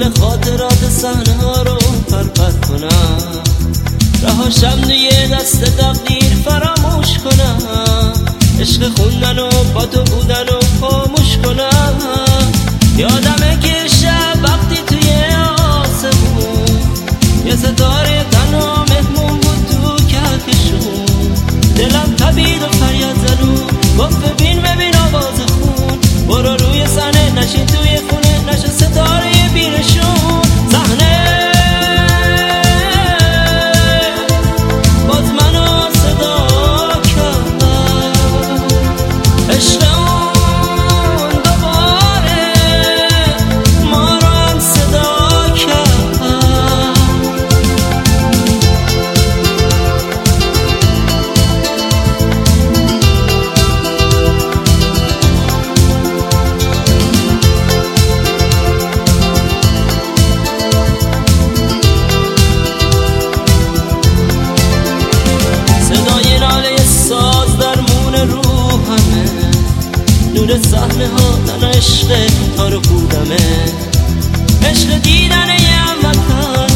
دل خاطرات صحنه ها رو پرپر کنم، رهاشم توی دست تقدیر فراموش کنم، عشق خوندن و با تو بودن و خاموش کنم. یادمه که شب وقتی توی آسمون یه ستاره تنها مهمون بود تو کهکشون، دلم تبید و فریاد زدو گفت ببین آواز خون، برو روی صحنه نشین توی خونه نشه ستاره بیرشون. صحنه باز منو صدا کرد، عشق اون دوباره ما رو هم صدا کرد. صدای ناله ساز درمون روحمه، نور صحنه ها تن عشق تار خودمه، عشق دیدن یه هموطن